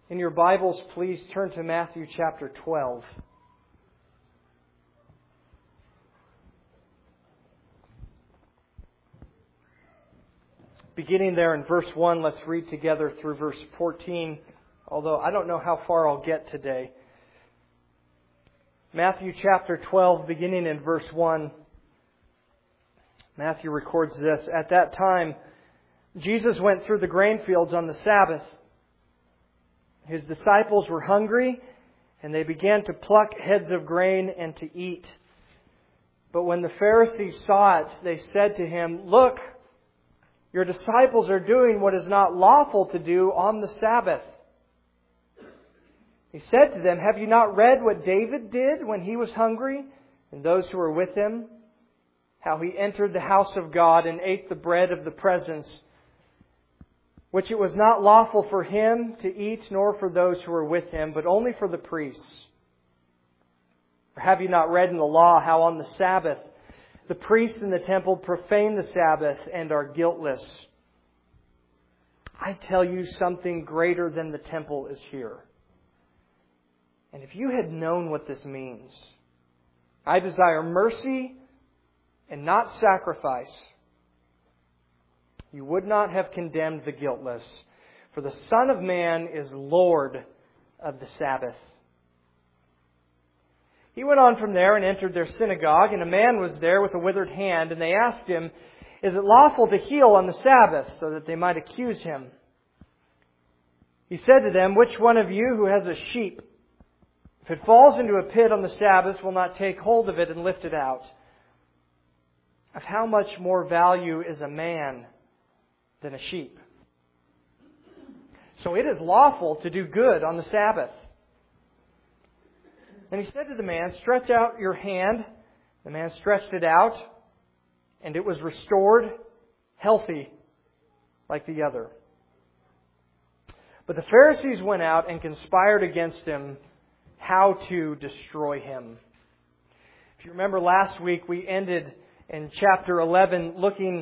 In your Bibles, please turn to Matthew chapter 12. Beginning there in verse 1, let's read together through verse 14, although I don't know how far I'll get today. Matthew chapter 12, beginning in verse 1, Matthew records this. At that time, Jesus went through the grain fields on the Sabbath. His disciples were hungry, and they began to pluck heads of grain and to eat. But when the Pharisees saw it, they said to him, "Look, your disciples are doing what is not lawful to do on the Sabbath." He said to them, "Have you not read what David did when he was hungry, and those who were with him? How he entered the house of God and ate the bread of the presence, which it was not lawful for him to eat, nor for those who were with him, but only for the priests. Or have you not read in the law how on the Sabbath the priests in the temple profane the Sabbath and are guiltless? I tell you, something greater than the temple is here. And if you had known what this means, I desire mercy and not sacrifice, you would not have condemned the guiltless. For the Son of Man is Lord of the Sabbath." He went on from there and entered their synagogue, and a man was there with a withered hand, and they asked him, "Is it lawful to heal on the Sabbath?" so that they might accuse him. He said to them, "Which one of you who has a sheep, if it falls into a pit on the Sabbath, will not take hold of it and lift it out? Of how much more value is a man than a sheep? So it is lawful to do good on the Sabbath." And he said to the man, "Stretch out your hand." The man stretched it out, and it was restored, healthy, like the other. But the Pharisees went out and conspired against him how to destroy him. If you remember last week, we ended in chapter 11 looking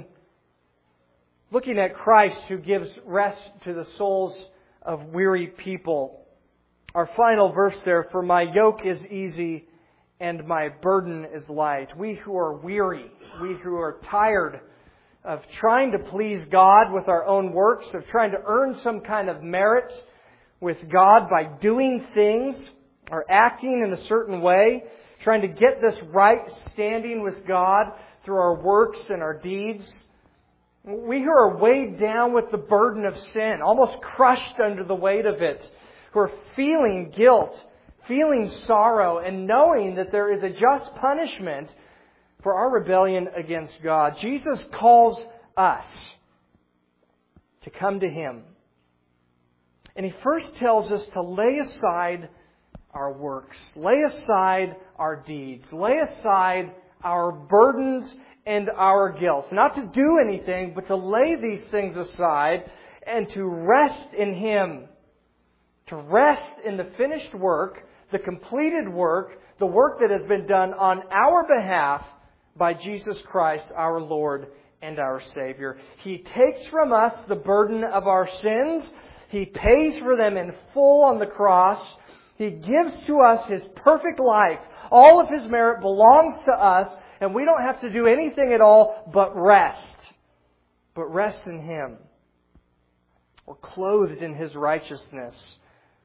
at Christ who gives rest to the souls of weary people. Our final verse there, "For my yoke is easy and my burden is light." We who are weary, we who are tired of trying to please God with our own works, of trying to earn some kind of merit with God by doing things or acting in a certain way, trying to get this right standing with God through our works and our deeds. We who are weighed down with the burden of sin, almost crushed under the weight of it, who are feeling guilt, feeling sorrow, and knowing that there is a just punishment for our rebellion against God. Jesus calls us to come to Him. And He first tells us to lay aside our works, lay aside our deeds, lay aside our burdens and our guilt. Not to do anything, but to lay these things aside and to rest in Him. To rest in the finished work, the completed work, the work that has been done on our behalf by Jesus Christ, our Lord and our Savior. He takes from us the burden of our sins. He pays for them in full on the cross. He gives to us His perfect life. All of His merit belongs to us, and we don't have to do anything at all but rest. But rest in Him. We're clothed in His righteousness.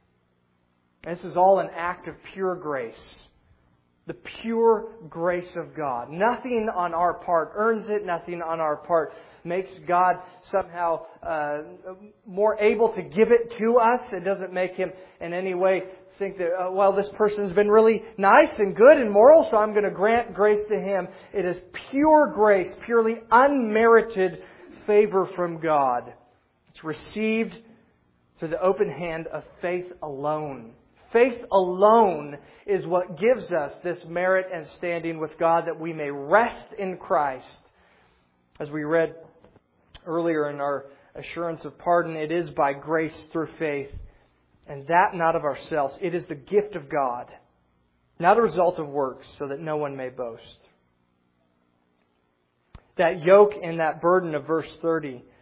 This is all an act of pure grace. The pure grace of God. Nothing on our part earns it. Nothing on our part makes God somehow more able to give it to us. It doesn't make Him in any way think that, this person's been really nice and good and moral, so I'm going to grant grace to him. It is pure grace, purely unmerited favor from God. It's received through the open hand of faith alone. Faith alone is what gives us this merit and standing with God, that we may rest in Christ. As we read earlier in our assurance of pardon, it is by grace through faith, and that not of ourselves. It is the gift of God, not a result of works, so that no one may boast. That yoke and that burden of verse 30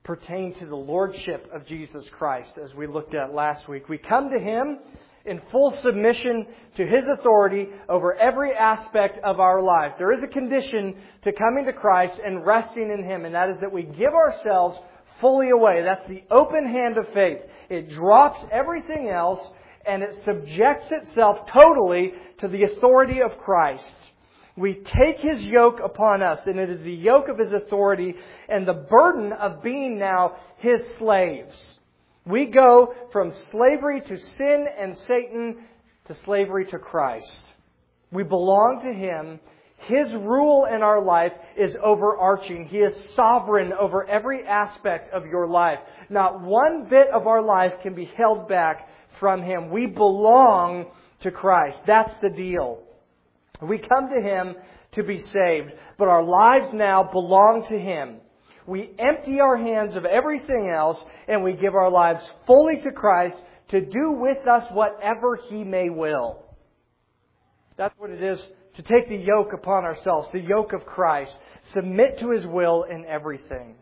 pertain to the lordship of Jesus Christ, as we looked at last week. We come to Him in full submission to His authority over every aspect of our lives. There is a condition to coming to Christ and resting in Him, and that is that we give ourselves fully away. That's the open hand of faith. It drops everything else and it subjects itself totally to the authority of Christ. We take His yoke upon us, and it is the yoke of His authority and the burden of being now His slaves. We go from slavery to sin and Satan to slavery to Christ. We belong to Him. His rule in our life is overarching. He is sovereign over every aspect of your life. Not one bit of our life can be held back from Him. We belong to Christ. That's the deal. We come to Him to be saved, but our lives now belong to Him. We empty our hands of everything else, and we give our lives fully to Christ to do with us whatever He may will. That's what it is to take the yoke upon ourselves, the yoke of Christ. Submit to His will in everything.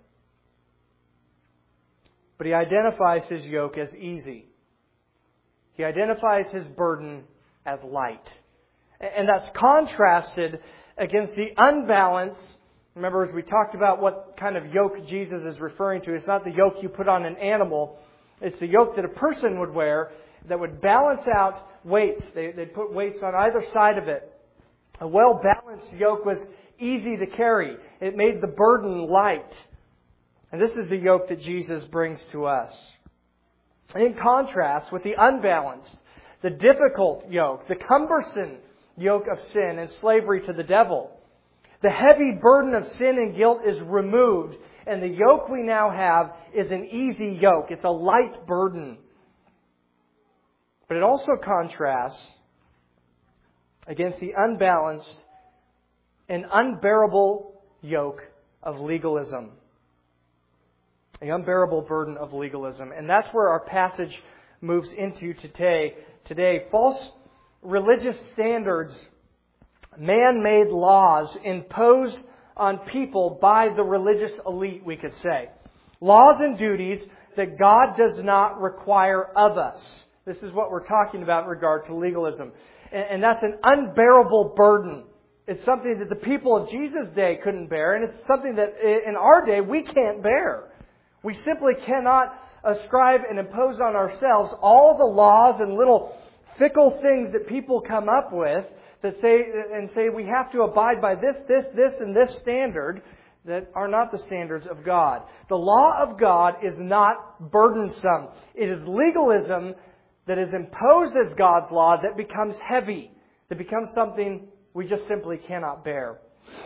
But He identifies His yoke as easy. He identifies His burden as light. And that's contrasted against the unbalance. Remember, as we talked about what kind of yoke Jesus is referring to, it's not the yoke you put on an animal. It's the yoke that a person would wear that would balance out weights. They'd put weights on either side of it. A well-balanced yoke was easy to carry. It made the burden light. And this is the yoke that Jesus brings to us. In contrast with the unbalanced, the difficult yoke, the cumbersome yoke of sin and slavery to the devil. The heavy burden of sin and guilt is removed, and the yoke we now have is an easy yoke. It's a light burden. But it also contrasts against the unbalanced and unbearable yoke of legalism. The unbearable burden of legalism. And that's where our passage moves into today. False religious standards, man-made laws imposed on people by the religious elite, we could say. Laws and duties that God does not require of us. This is what we're talking about in regard to legalism. And that's an unbearable burden. It's something that the people of Jesus' day couldn't bear, and it's something that in our day we can't bear. We simply cannot ascribe and impose on ourselves all the laws and little fickle things that people come up with that say we have to abide by this, and this standard that are not the standards of God. The law of God is not burdensome. It is legalism that is imposed as God's law that becomes heavy, that becomes something we just simply cannot bear.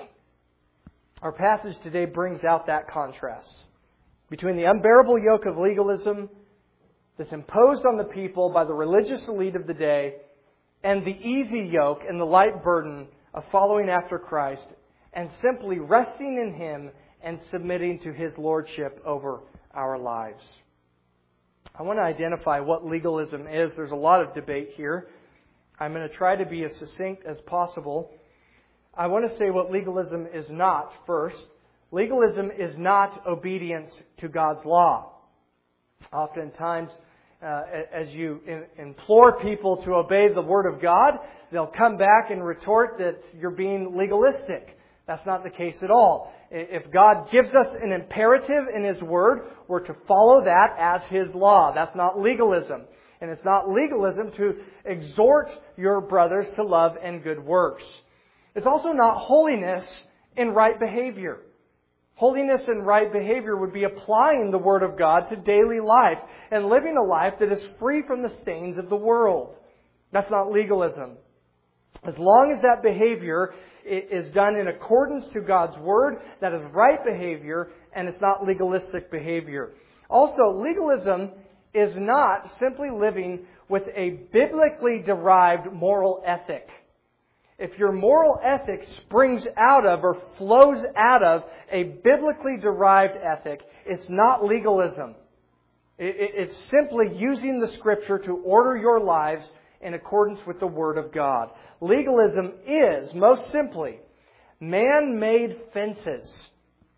Our passage today brings out that contrast between the unbearable yoke of legalism that's imposed on the people by the religious elite of the day and the easy yoke and the light burden of following after Christ and simply resting in Him and submitting to His lordship over our lives. I want to identify what legalism is. There's a lot of debate here. I'm going to try to be as succinct as possible. I want to say what legalism is not first. Legalism is not obedience to God's law. Oftentimes, as you implore people to obey the Word of God, they'll come back and retort that you're being legalistic. That's not the case at all. If God gives us an imperative in His Word, we're to follow that as His law. That's not legalism. And it's not legalism to exhort your brothers to love and good works. It's also not holiness in right behavior. Holiness and right behavior would be applying the Word of God to daily life and living a life that is free from the stains of the world. That's not legalism. As long as that behavior is done in accordance to God's Word, that is right behavior, and it's not legalistic behavior. Also, legalism is not simply living with a biblically derived moral ethic. If your moral ethic springs out of or flows out of a biblically derived ethic, it's not legalism. It's simply using the Scripture to order your lives in accordance with the Word of God. Legalism is, most simply, man-made fences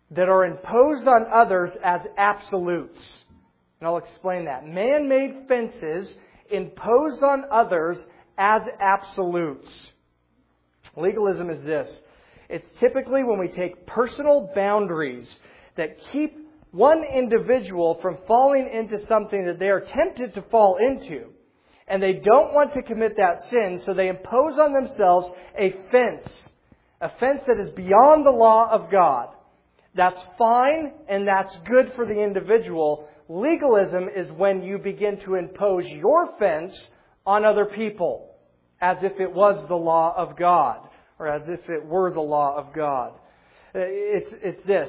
that are imposed on others as absolutes. And I'll explain that. Man-made fences imposed on others as absolutes. Legalism is this. It's typically when we take personal boundaries that keep one individual from falling into something that they are tempted to fall into. And they don't want to commit that sin, so they impose on themselves a fence that is beyond the law of God. That's fine and that's good for the individual. Legalism is when you begin to impose your fence on other people as if it was the law of God or as if it were the law of God. It's this.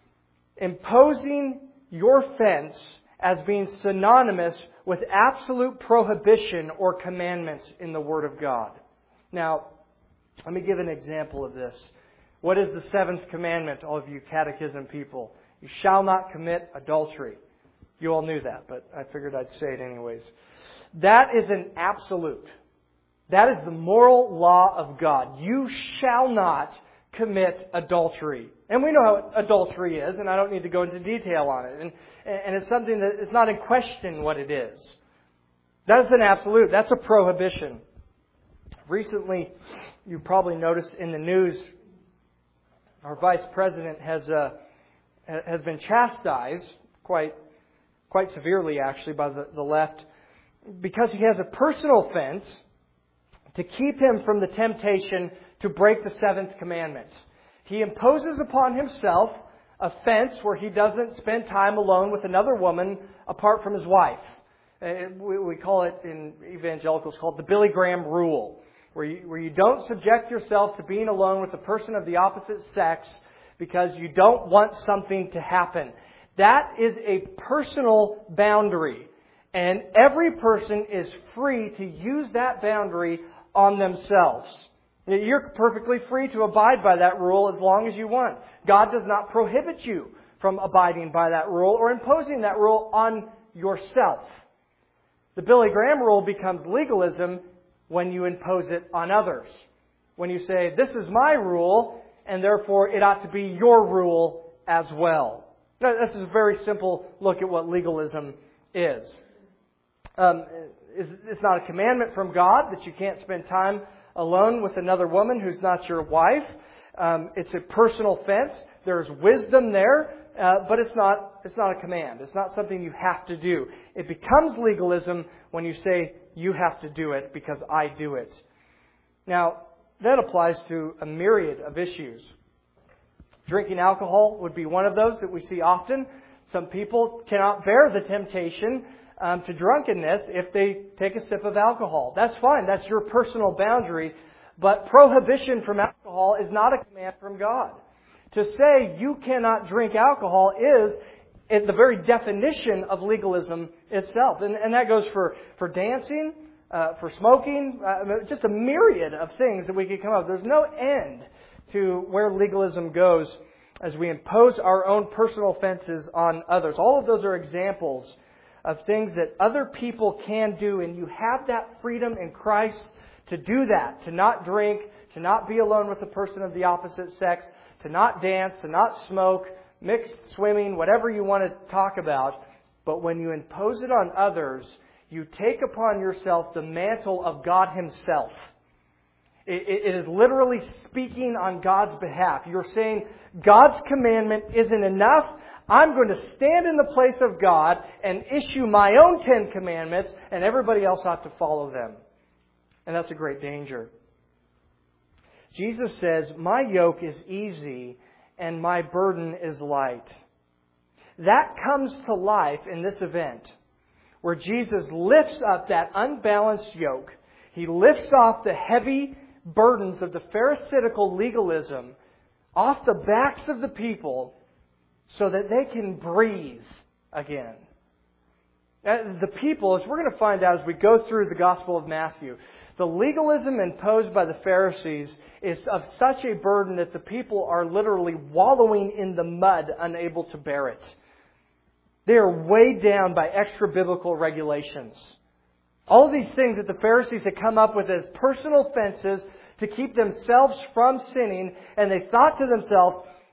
Imposing your fence as being synonymous with absolute prohibition or commandments in the Word of God. Now, let me give an example of this. What is the seventh commandment, all of you catechism people? You shall not commit adultery. You all knew that, but I figured I'd say it anyways. That is an absolute. That is the moral law of God. You shall not commit adultery. And we know how adultery is, and I don't need to go into detail on it. And it's something that is not in question what it is. That is an absolute. That's a prohibition. Recently, you probably noticed in the news, our vice president has been chastised quite severely, actually, by the left because he has a personal fence to keep him from the temptation to break the seventh commandment. He imposes upon himself a fence where he doesn't spend time alone with another woman apart from his wife. We call it, in evangelicals, called the Billy Graham rule, where you don't subject yourself to being alone with a person of the opposite sex because you don't want something to happen. That is a personal boundary, and every person is free to use that boundary on themselves. You're perfectly free to abide by that rule as long as you want. God does not prohibit you from abiding by that rule or imposing that rule on yourself. The Billy Graham rule becomes legalism when you impose it on others. When you say, this is my rule, and therefore it ought to be your rule as well. Now, this is a very simple look at what legalism is. It's not a commandment from God that you can't spend time alone with another woman who's not your wife. It's a personal fence. There's wisdom there, but it's not a command. It's not something you have to do. It becomes legalism when you say you have to do it because I do it. Now, that applies to a myriad of issues. Drinking alcohol would be one of those that we see often. Some people cannot bear the temptation to drunkenness if they take a sip of alcohol. That's fine. That's your personal boundary. But prohibition from alcohol is not a command from God. To say you cannot drink alcohol is the very definition of legalism itself. And that goes for dancing, for smoking, just a myriad of things that we could come up with. There's no end to where legalism goes as we impose our own personal fences on others. All of those are examples of things that other people can do, and you have that freedom in Christ to do that, to not drink, to not be alone with a person of the opposite sex, to not dance, to not smoke, mixed swimming, whatever you want to talk about. But when you impose it on others, you take upon yourself the mantle of God Himself. It is literally speaking on God's behalf. You're saying, God's commandment isn't enough. I'm going to stand in the place of God and issue my own 10 commandments, and everybody else ought to follow them. And that's a great danger. Jesus says, my yoke is easy and my burden is light. That comes to life in this event, where Jesus lifts up that unbalanced yoke. He lifts off the heavy burdens of the Pharisaical legalism off the backs of the people so that they can breathe again. The people, as we're going to find out as we go through the Gospel of Matthew, the legalism imposed by the Pharisees is of such a burden that the people are literally wallowing in the mud, unable to bear it. They are weighed down by extra-biblical regulations. All of these things that the Pharisees had come up with as personal fences to keep themselves from sinning, and they thought to themselves,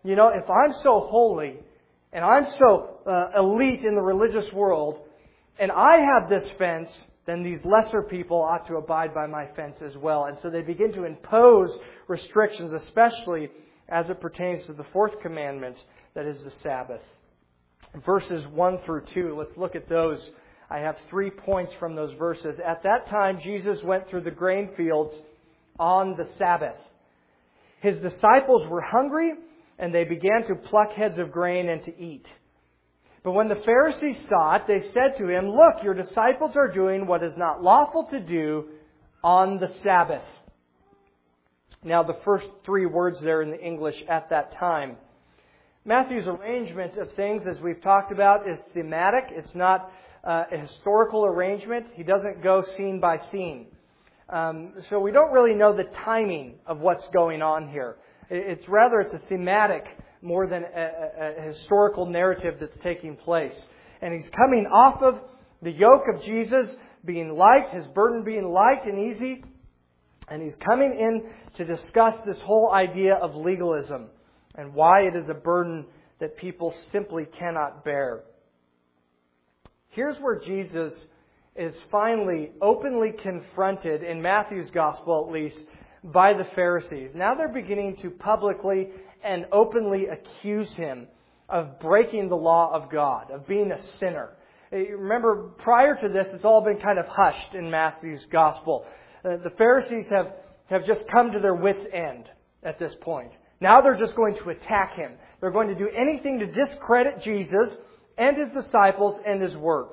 You know, if I'm so holy and I'm so elite in the religious world and I have this fence, then these lesser people ought to abide by my fence as well. And so they begin to impose restrictions, especially as it pertains to the fourth commandment, that is the Sabbath. Verses 1 through 2, let's look at those. I have 3 points from those verses. At that time, Jesus went through the grain fields on the Sabbath. His disciples were hungry, and they began to pluck heads of grain and to eat. But when the Pharisees saw it, they said to him, "Look, your disciples are doing what is not lawful to do on the Sabbath." Now, the first 3 words there in the English, "at that time." Matthew's arrangement of things, as we've talked about, is thematic. It's not a historical arrangement. He doesn't go scene by scene. So we don't really know the timing of what's going on here. It's a thematic more than a historical narrative that's taking place. And he's coming off of the yoke of Jesus being light, his burden being light and easy. And he's coming in to discuss this whole idea of legalism and why it is a burden that people simply cannot bear. Here's where Jesus is finally openly confronted, in Matthew's Gospel at least, by the Pharisees. Now they're beginning to publicly and openly accuse him of breaking the law of God, of being a sinner. Remember, prior to this, it's all been kind of hushed in Matthew's Gospel. The Pharisees have just come to their wits' end at this point. Now they're just going to attack him. They're going to do anything to discredit Jesus and his disciples and his work.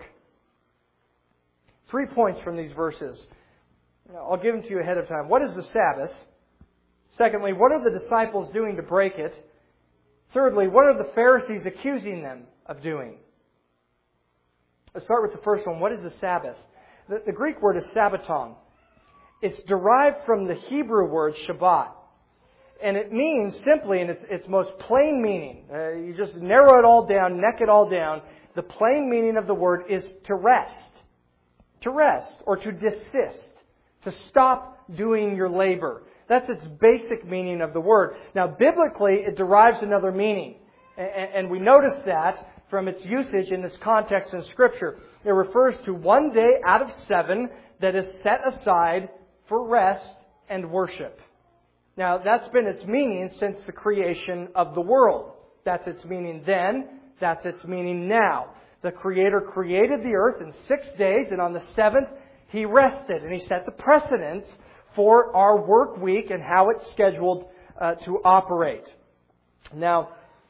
3 points from these verses. I'll give them to you ahead of time. What is the Sabbath? Secondly, what are the disciples doing to break it? Thirdly, what are the Pharisees accusing them of doing? Let's start with the first one. What is the Sabbath? The Greek word is sabbaton. It's derived from the Hebrew word Shabbat. And it means simply, in its most plain meaning, you just narrow it all down, neck it all down, the plain meaning of the word is to rest. To rest, or to desist. To stop doing your labor. That's its basic meaning of the word. Now, biblically, it derives another meaning. And we notice that from its usage in this context in Scripture. It refers to one day out of 7 that is set aside for rest and worship. Now, that's been its meaning since the creation of the world. That's its meaning then. That's its meaning now. The Creator created the earth in 6 days, and on the 7th, He rested. And He set the precedence for our work week and how it's scheduled to operate. Now,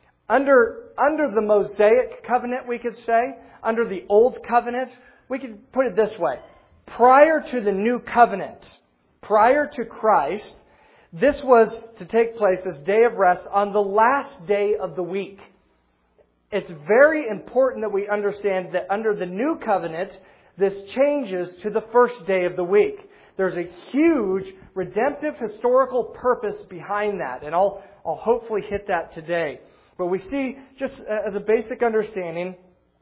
under the Mosaic covenant, we could say, under the Old Covenant, we could put it this way. Prior to the New Covenant, prior to Christ, this was to take place, this day of rest, on the last day of the week. It's very important that we understand that under the New Covenant, this changes to the first day of the week. There's a huge redemptive historical purpose behind that, and I'll hopefully hit that today. But we see, just as a basic understanding,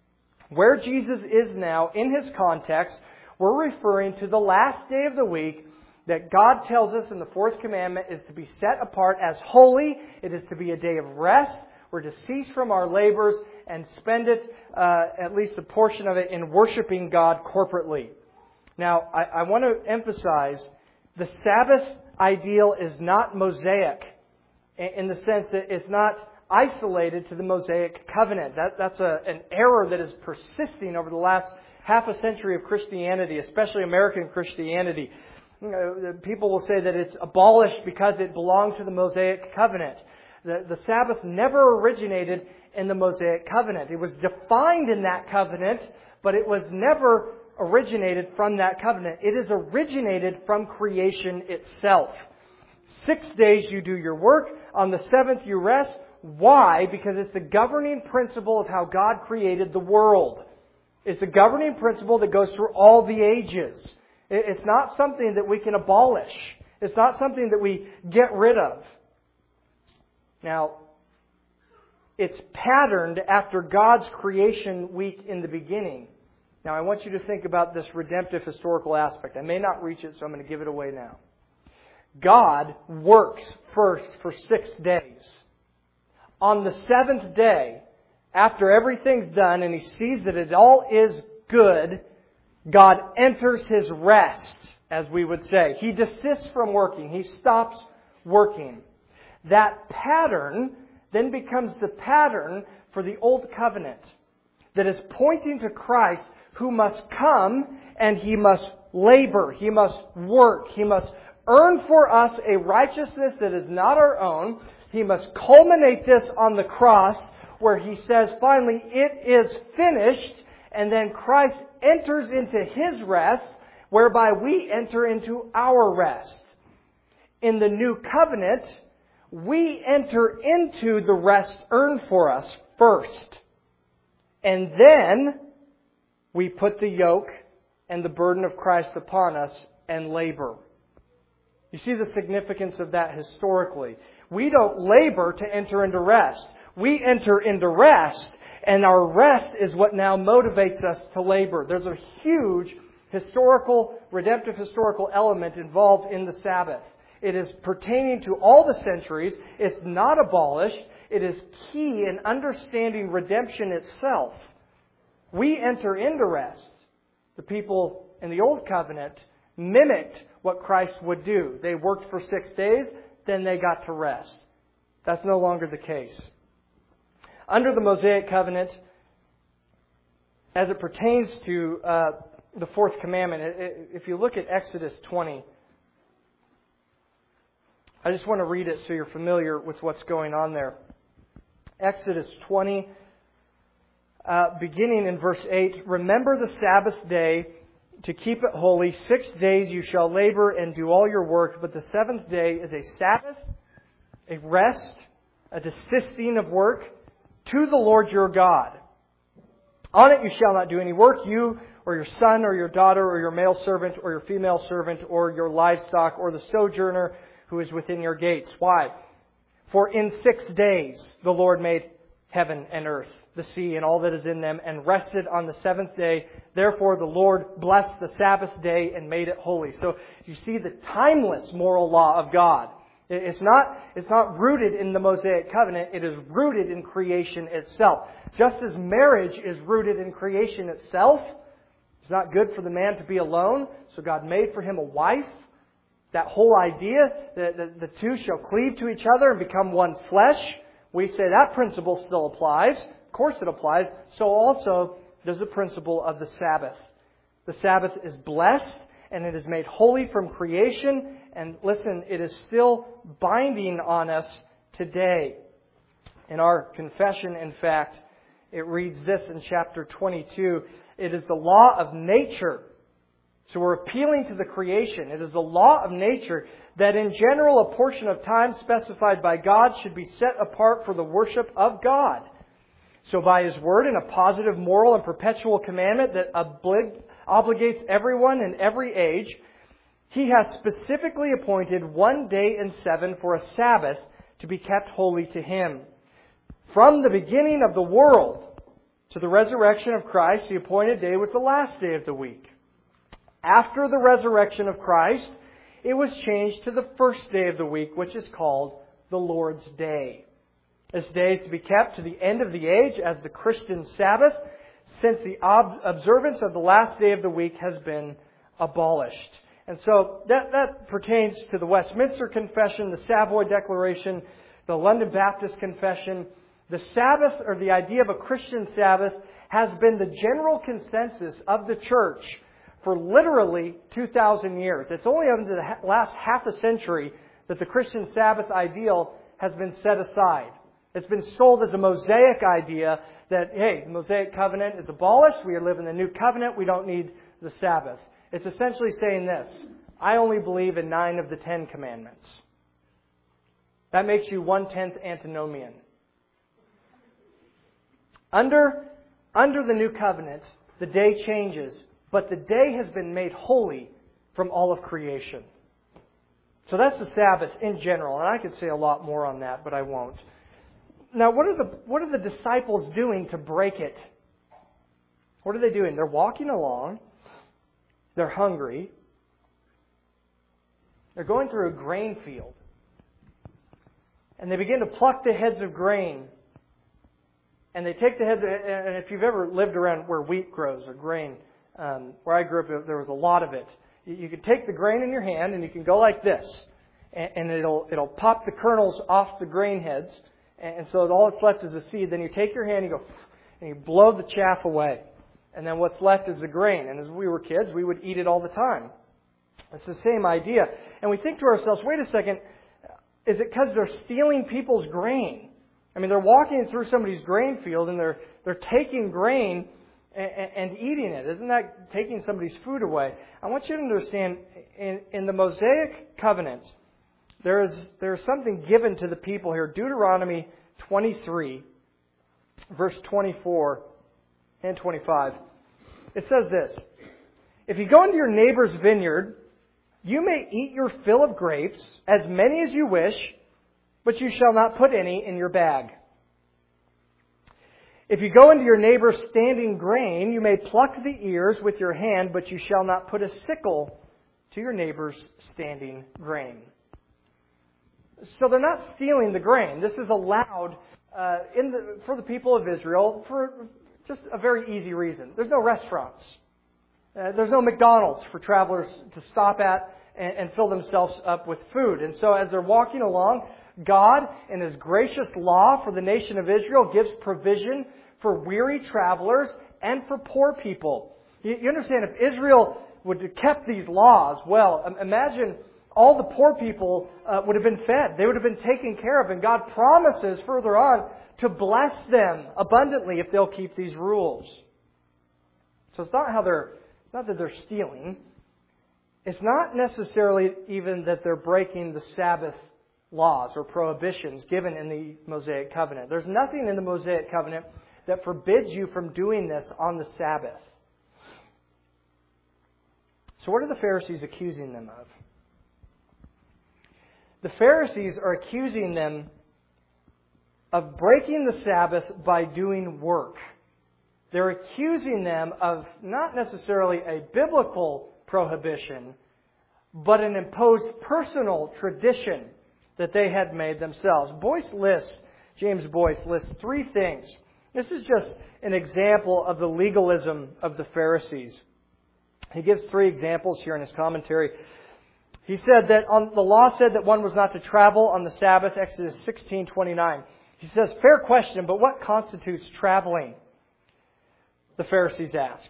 where Jesus is now in His context, we're referring to the last day of the week that God tells us in the fourth commandment is to be set apart as holy. It is to be a day of rest. We're to cease from our labors and spend it, at least a portion of it, in worshiping God corporately. Now, I want to emphasize the Sabbath ideal is not Mosaic in the sense that it's not isolated to the Mosaic covenant. That's an error that is persisting over the last half a century of Christianity, especially American Christianity. People will say that it's abolished because it belonged to the Mosaic covenant. The Sabbath never originated in the Mosaic covenant. It was defined in that covenant, but it was never originated from that covenant. It is originated from creation itself. 6 days you do your work. On the 7th you rest. Why? Because it's the governing principle of how God created the world. It's a governing principle that goes through all the ages. It's not something that we can abolish. It's not something that we get rid of. Now, it's patterned after God's creation week in the beginning. Now, I want you to think about this redemptive historical aspect. I may not reach it, so I'm going to give it away now. God works first for 6 days. on the seventh day, after everything's done and He sees that it all is good, God enters His rest, as we would say. He desists from working. He stops working. That pattern then becomes the pattern for the Old Covenant that is pointing to Christ, who must come and He must labor. He must work. He must earn for us a righteousness that is not our own. He must culminate this on the cross, where He says, finally, it is finished. And then Christ enters into His rest, whereby we enter into our rest. In the new covenant, we enter into the rest earned for us first. And then we put the yoke and the burden of Christ upon us and labor. You see the significance of that historically. We don't labor to enter into rest. We enter into rest, and our rest is what now motivates us to labor. There's a huge redemptive historical element involved in the Sabbath. It is pertaining to all the centuries. It's not abolished. It is key in understanding redemption itself. We enter into rest. The people in the Old Covenant mimicked what Christ would do. They worked for 6 days, then they got to rest. That's no longer the case. Under the Mosaic Covenant, as it pertains to the fourth commandment, if you look at Exodus 20, I just want to read it so you're familiar with what's going on there. Exodus 20, beginning in verse 8, "Remember the Sabbath day to keep it holy. 6 days you shall labor and do all your work, but the seventh day is a Sabbath, a rest, a desisting of work to the Lord your God. On it you shall not do any work, you or your son or your daughter or your male servant or your female servant or your livestock or the sojourner who is within your gates." Why? "For in 6 days the Lord made heaven and earth, the sea and all that is in them, and rested on the seventh day. Therefore the Lord blessed the Sabbath day and made it holy." So you see the timeless moral law of God. It's not rooted in the Mosaic Covenant. It is rooted in creation itself. Just as marriage is rooted in creation itself, it's not good for the man to be alone, so God made for him a wife. That whole idea that the two shall cleave to each other and become one flesh, we say that principle still applies. Of course it applies. So also does the principle of the Sabbath. The Sabbath is blessed and it is made holy from creation. And listen, it is still binding on us today. In our confession, in fact, it reads this in chapter 22. It is the law of nature. So we're appealing to the creation. It is the law of nature that in general a portion of time specified by God should be set apart for the worship of God. So by His Word, in a positive, moral, and perpetual commandment that obligates everyone in every age, He has specifically appointed 1 day in 7 for a Sabbath to be kept holy to Him. From the beginning of the world to the resurrection of Christ, the appointed day was the last day of the week. After the resurrection of Christ, it was changed to the first day of the week, which is called the Lord's Day. This day is to be kept to the end of the age as the Christian Sabbath, since the observance of the last day of the week has been abolished. And so that pertains to the Westminster Confession, the Savoy Declaration, the London Baptist Confession. The Sabbath, or the idea of a Christian Sabbath, has been the general consensus of the church for literally 2,000 years. It's only under the last half a century that the Christian Sabbath ideal has been set aside. It's been sold as a Mosaic idea that, hey, the Mosaic covenant is abolished. We live in the new covenant. We don't need the Sabbath. It's essentially saying this: I only believe in 9 of the 10 commandments. That makes you 1/10 antinomian. Under the new covenant, the day changes, but the day has been made holy from all of creation. So that's the Sabbath in general, and I could say a lot more on that, but I won't. Now, what are the disciples doing to break it? What are they doing? They're walking along. They're hungry. They're going through a grain field. and they begin to pluck the heads of grain. And they take the heads, and if you've ever lived around where wheat grows or grain, where I grew up, there was a lot of it. You can take the grain in your hand and you can go like this, and it'll pop the kernels off the grain heads, and so all that's left is the seed. Then you take your hand, and you go, and you blow the chaff away, and then what's left is the grain. And as we were kids, we would eat it all the time. It's the same idea. And we think to ourselves, wait a second, is it because they're stealing people's grain? I mean, they're walking through somebody's grain field and they're taking grain and eating it. Isn't that taking somebody's food away? I want you to understand, in the Mosaic covenant, there is something given to the people here. Deuteronomy 23, verse 24 and 25. It says this: if you go into your neighbor's vineyard, you may eat your fill of grapes, as many as you wish, but you shall not put any in your bag. If you go into your neighbor's standing grain, you may pluck the ears with your hand, but you shall not put a sickle to your neighbor's standing grain. So they're not stealing the grain. This is allowed for the people of Israel for just a very easy reason. There's no restaurants. There's no McDonald's for travelers to stop at and fill themselves up with food. And so as they're walking along, God, in His gracious law for the nation of Israel, gives provision for weary travelers and for poor people. You understand, if Israel would have kept these laws, well, imagine all the poor people would have been fed. They would have been taken care of. And God promises further on to bless them abundantly if they'll keep these rules. So it's not that they're stealing. It's not necessarily even that they're breaking the Sabbath laws or prohibitions given in the Mosaic covenant. There's nothing in the Mosaic covenant that forbids you from doing this on the Sabbath. So what are the Pharisees accusing them of? The Pharisees are accusing them of breaking the Sabbath by doing work. They're accusing them of not necessarily a biblical prohibition, but an imposed personal tradition that they had made themselves. James Boyce lists three things. This is just an example of the legalism of the Pharisees. He gives three examples here in his commentary. He said that the law said that one was not to travel on the Sabbath, Exodus 16:29. He says, fair question, but what constitutes traveling? The Pharisees asked.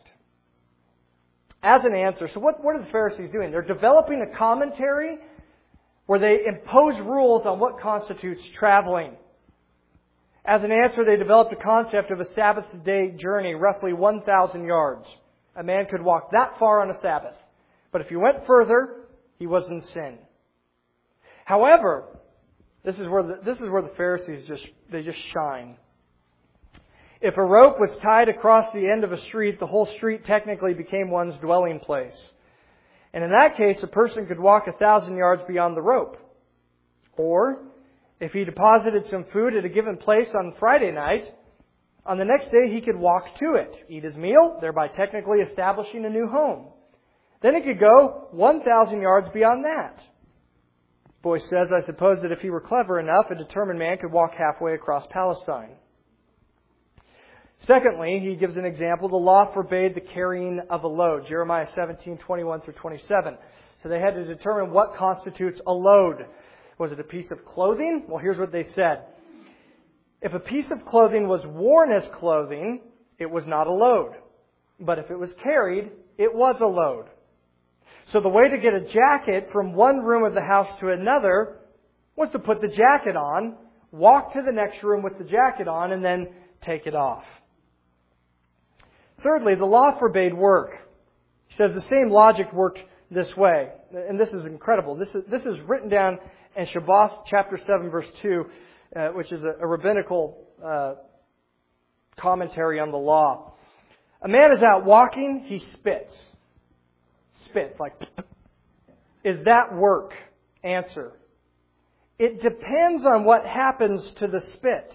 As an answer, so what are the Pharisees doing? They're developing a commentary where they impose rules on what constitutes traveling. As an answer, they developed a concept of a Sabbath day journey, roughly 1,000 yards. A man could walk that far on a Sabbath. But if he went further, he was in sin. However, this is where the Pharisees just shine. If a rope was tied across the end of a street, the whole street technically became one's dwelling place. And in that case, a person could walk 1,000 yards beyond the rope. Or, if he deposited some food at a given place on Friday night, on the next day he could walk to it, eat his meal, thereby technically establishing a new home. Then he could go 1,000 yards beyond that. Boyce says, I suppose that if he were clever enough, a determined man could walk halfway across Palestine. Secondly, he gives an example. The law forbade the carrying of a load. Jeremiah 17:21 through 27. So they had to determine what constitutes a load. Was it a piece of clothing? Well, here's what they said. If a piece of clothing was worn as clothing, it was not a load. But if it was carried, it was a load. So the way to get a jacket from one room of the house to another was to put the jacket on, walk to the next room with the jacket on, and then take it off. Thirdly, the law forbade work. He says the same logic worked this way. And this is incredible. This is written down in Shabbat chapter 7, verse 2, which is a rabbinical commentary on the law. A man is out walking, he spits. Spits, like, is that work? Answer. It depends on what happens to the spit.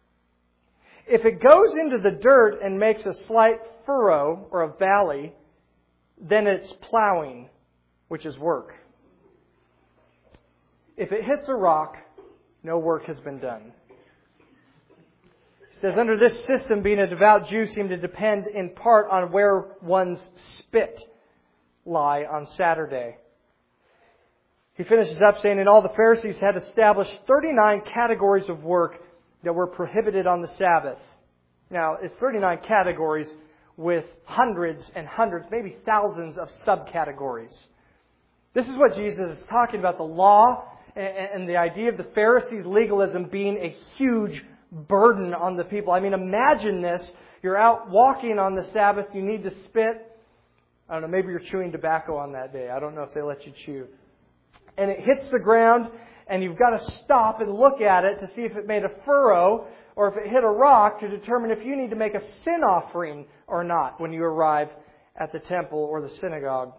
If it goes into the dirt and makes a slight furrow or a valley, then it's plowing, which is work. If it hits a rock no work has been done. He says, under this system, being a devout Jew seemed to depend in part on where one's spit lie on Saturday. He finishes up saying, and all the Pharisees had established 39 categories of work that were prohibited on the Sabbath. Now, it's 39 categories with hundreds and hundreds, maybe thousands of subcategories. This is what Jesus is talking about, the law and the idea of the Pharisees' legalism being a huge burden on the people. I mean, imagine this. You're out walking on the Sabbath, you need to spit. I don't know, maybe you're chewing tobacco on that day. I don't know if they let you chew. And it hits the ground, and you've got to stop and look at it to see if it made a furrow or if it hit a rock to determine if you need to make a sin offering or not when you arrive at the temple or the synagogue.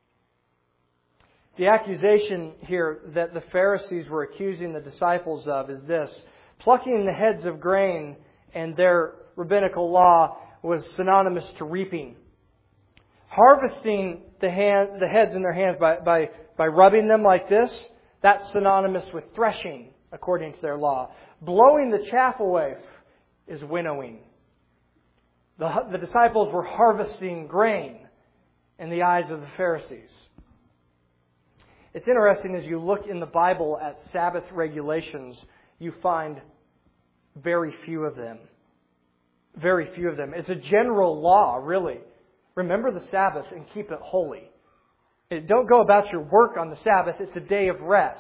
The accusation here that the Pharisees were accusing the disciples of is this: plucking the heads of grain and their rabbinical law was synonymous to reaping. Harvesting the heads in their hands by rubbing them like this, that's synonymous with threshing, according to their law. Blowing the chaff away is winnowing. The disciples were harvesting grain in the eyes of the Pharisees. It's interesting as you look in the Bible at Sabbath regulations, you find very few of them. Very few of them. It's a general law, really. Remember the Sabbath and keep it holy. Don't go about your work on the Sabbath. It's a day of rest.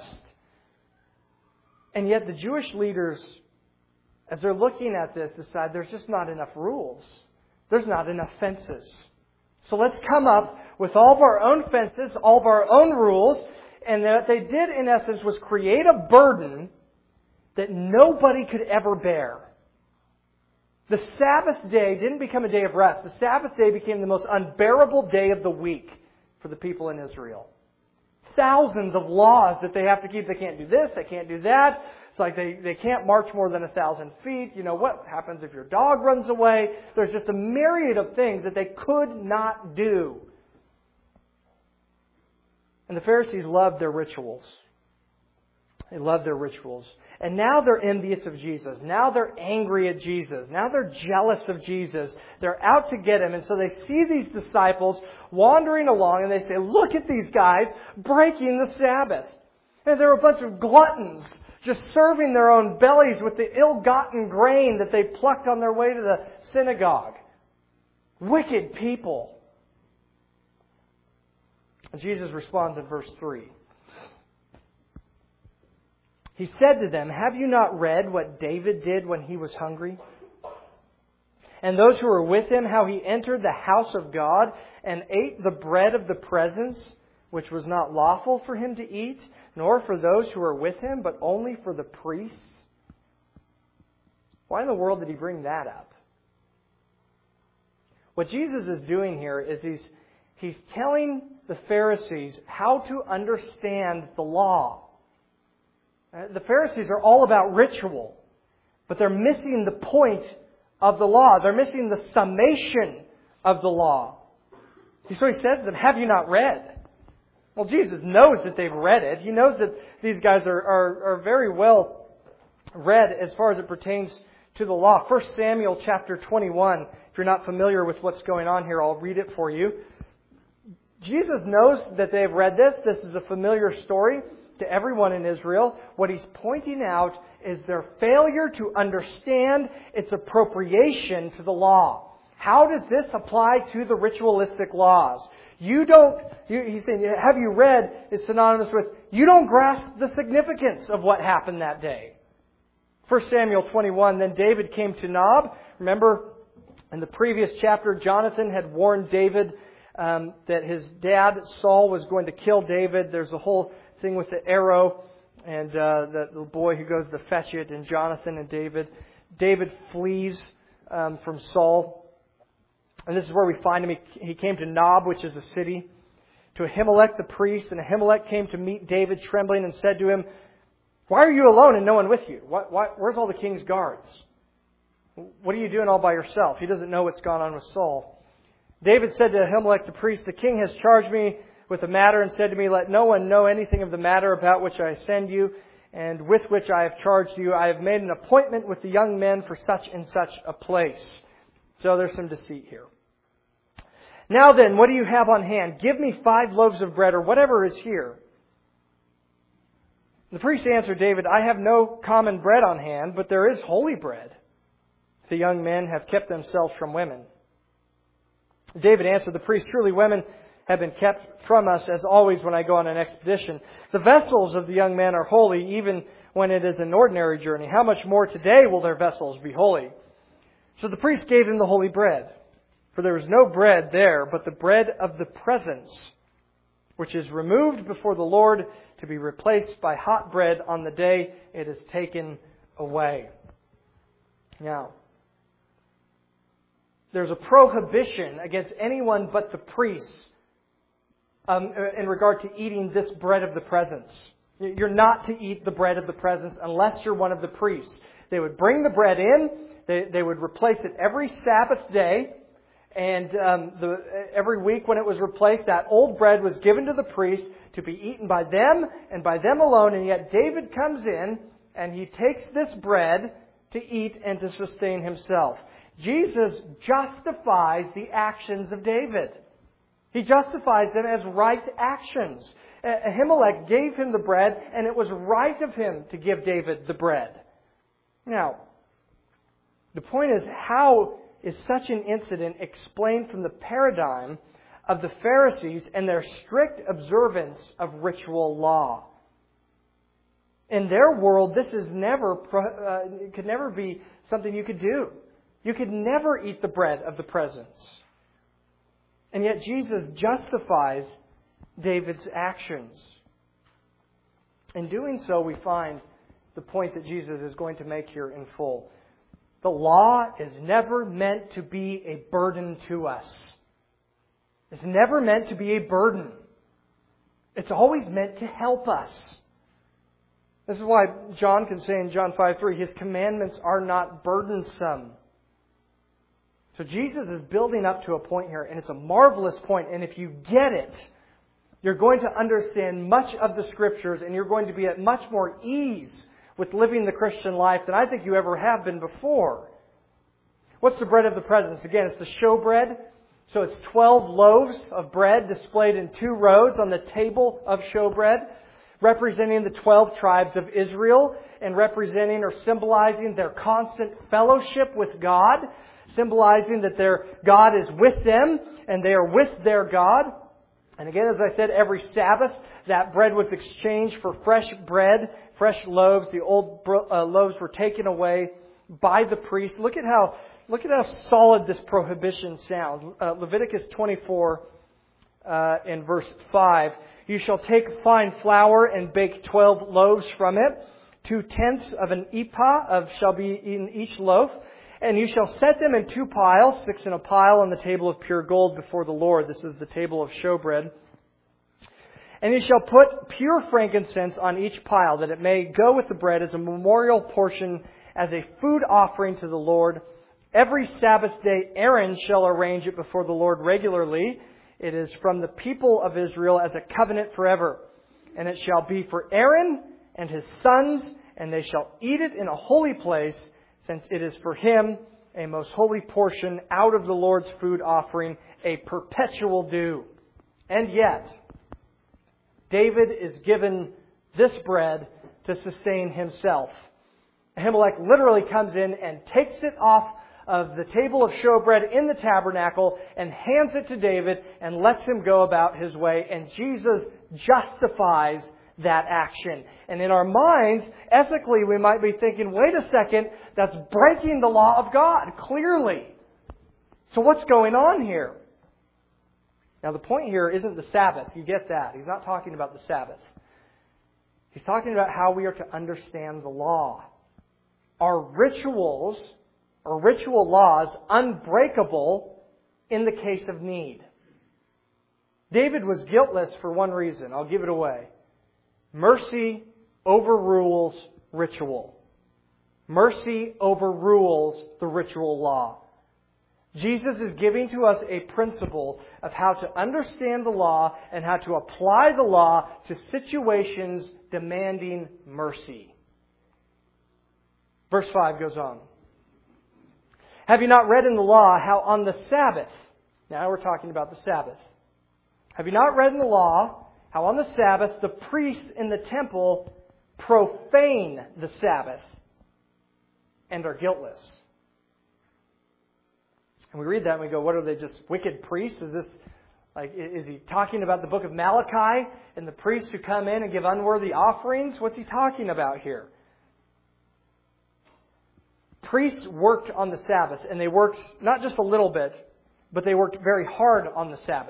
And yet the Jewish leaders, as they're looking at this, decide there's just not enough rules. There's not enough fences. So let's come up with all of our own fences, all of our own rules. And what they did, in essence, was create a burden that nobody could ever bear. The Sabbath day didn't become a day of rest. The Sabbath day became the most unbearable day of the week for the people in Israel. Thousands of laws that they have to keep. They can't do this, they can't do that. It's like they can't march more than 1,000 feet. You know, what happens if your dog runs away? There's just a myriad of things that they could not do. And the Pharisees loved their rituals. They loved their rituals. And now they're envious of Jesus. Now they're angry at Jesus. Now they're jealous of Jesus. They're out to get Him. And so they see these disciples wandering along and they say, look at these guys breaking the Sabbath. And they're a bunch of gluttons just serving their own bellies with the ill-gotten grain that they plucked on their way to the synagogue. Wicked people. And Jesus responds in verse 3. He said to them, have you not read what David did when he was hungry? And those who were with him, how he entered the house of God and ate the bread of the presence, which was not lawful for him to eat, nor for those who were with him, but only for the priests? Why in the world did he bring that up? What Jesus is doing here is he's telling the Pharisees how to understand the law. The Pharisees are all about ritual, but they're missing the point of the law. They're missing the summation of the law. So he says to them, have you not read? Well, Jesus knows that they've read it. He knows that these guys are very well read as far as it pertains to the law. 1 Samuel chapter 21. If you're not familiar with what's going on here, I'll read it for you. Jesus knows that they've read this. This is a familiar story to everyone in Israel. What he's pointing out is their failure to understand its appropriation to the law. How does this apply to the ritualistic laws? He's saying, have you read, is synonymous with, you don't grasp the significance of what happened that day. 1 Samuel 21, then David came to Nob. Remember, in the previous chapter, Jonathan had warned David that his dad, Saul, was going to kill David. There's a whole thing with the arrow and the little boy who goes to fetch it, and Jonathan and David. David flees from Saul. And this is where we find him. He came to Nob, which is a city, to Ahimelech the priest. And Ahimelech came to meet David trembling and said to him, why are you alone and no one with you? Where's all the king's guards? What are you doing all by yourself? He doesn't know what's gone on with Saul. David said to Ahimelech the priest, the king has charged me with the matter and said to me, let no one know anything of the matter about which I send you. and with which I have charged you. I have made an appointment with the young men for such and such a place. So there's some deceit here. Now then, what do you have on hand? Give me 5 loaves of bread, or whatever is here. The priest answered David, I have no common bread on hand, but there is holy bread. The young men have kept themselves from women. David answered the priest, truly women have been kept from us as always when I go on an expedition. The vessels of the young men are holy even when it is an ordinary journey. How much more today will their vessels be holy? So the priest gave him the holy bread. For there was no bread there, but the bread of the presence, which is removed before the Lord to be replaced by hot bread on the day it is taken away. Now, there's a prohibition against anyone but the priests in regard to eating this bread of the presence. You're not to eat the bread of the presence unless you're one of the priests. They would bring the bread in. They would replace it every Sabbath day. And every week when it was replaced, that old bread was given to the priest to be eaten by them and by them alone. And yet David comes in and he takes this bread to eat and to sustain himself. Jesus justifies the actions of David. He justifies them as right actions. Ahimelech gave him the bread, and it was right of him to give David the bread. Now, the point is, how is such an incident explained from the paradigm of the Pharisees and their strict observance of ritual law? In their world, this is could never be something you could do. You could never eat the bread of the presence. And yet Jesus justifies David's actions. In doing so, we find the point that Jesus is going to make here in full. The law is never meant to be a burden to us. It's never meant to be a burden. It's always meant to help us. This is why John can say in John 5:3, His commandments are not burdensome. So Jesus is building up to a point here, and it's a marvelous point. And if you get it, you're going to understand much of the Scriptures, and you're going to be at much more ease with living the Christian life than I think you ever have been before. What's the bread of the presence? Again, it's the showbread. So it's 12 loaves of bread displayed in 2 rows on the table of showbread, representing the 12 tribes of Israel and representing or symbolizing their constant fellowship with God, symbolizing that their God is with them and they are with their God. And again, as I said, every Sabbath, that bread was exchanged for fresh bread, fresh loaves. The old loaves were taken away by the priest. Look at how solid this prohibition sounds. Leviticus 24 in verse 5. You shall take fine flour and bake 12 loaves from it. 2/10 of an ephah shall be in each loaf. And you shall set them in 2 piles, 6 in a pile on the table of pure gold before the Lord. This is the table of showbread. And you shall put pure frankincense on each pile, that it may go with the bread as a memorial portion, as a food offering to the Lord. Every Sabbath day Aaron shall arrange it before the Lord regularly. It is from the people of Israel as a covenant forever. And it shall be for Aaron and his sons, and they shall eat it in a holy place, since it is for him a most holy portion out of the Lord's food offering, a perpetual due. And yet, David is given this bread to sustain himself. Ahimelech literally comes in and takes it off of the table of showbread in the tabernacle and hands it to David and lets him go about his way. And Jesus justifies that action. And in our minds, ethically, we might be thinking, wait a second, that's breaking the law of God, clearly. So what's going on here? Now the point here isn't the Sabbath. You get that. He's not talking about the Sabbath. He's talking about how we are to understand the law. Are rituals or ritual laws unbreakable in the case of need? David was guiltless for one reason. I'll give it away. Mercy overrules ritual. Mercy overrules the ritual law. Jesus is giving to us a principle of how to understand the law and how to apply the law to situations demanding mercy. Verse 5 goes on. Have you not read in the law how on the Sabbath, now we're talking about the Sabbath. Have you not read in the law how on the Sabbath the priests in the temple profane the Sabbath and are guiltless? And we read that and we go, what are they, just wicked priests? Is he talking about the book of Malachi and the priests who come in and give unworthy offerings? What's he talking about here? Priests worked on the Sabbath, and they worked not just a little bit, but they worked very hard on the Sabbath.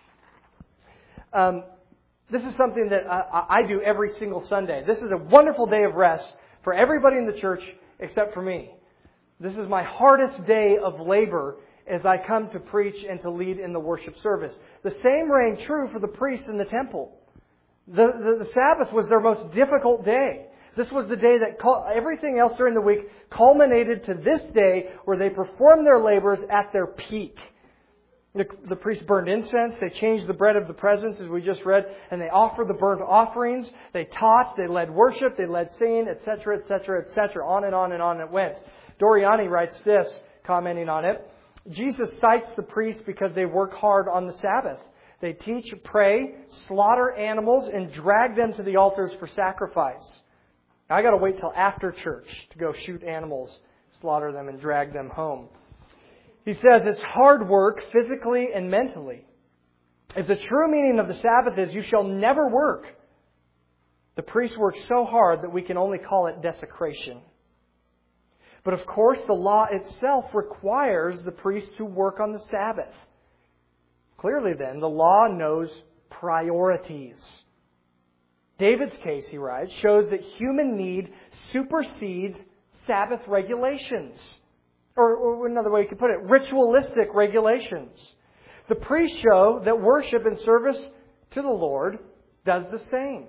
This is something that I do every single Sunday. This is a wonderful day of rest for everybody in the church except for me. This is my hardest day of labor as I come to preach and to lead in the worship service. The same rang true for the priests in the temple. The Sabbath was their most difficult day. This was the day that everything else during the week culminated to this day where they performed their labors at their peak. The priests burned incense, they changed the bread of the presence, as we just read, and they offered the burnt offerings, they taught, they led worship, they led singing, etc., etc., etc. On and on and on it went. Doriani writes this, commenting on it. Jesus cites the priests because they work hard on the Sabbath. They teach, pray, slaughter animals, and drag them to the altars for sacrifice. Now, I got to wait till after church to go shoot animals, slaughter them, and drag them home. He says it's hard work physically and mentally. If the true meaning of the Sabbath is you shall never work, the priests work so hard that we can only call it desecration. But of course, the law itself requires the priests to work on the Sabbath. Clearly then, the law knows priorities. David's case, he writes, shows that human need supersedes Sabbath regulations. Or another way you could put it, ritualistic regulations. The priests show that worship and service to the Lord does the same.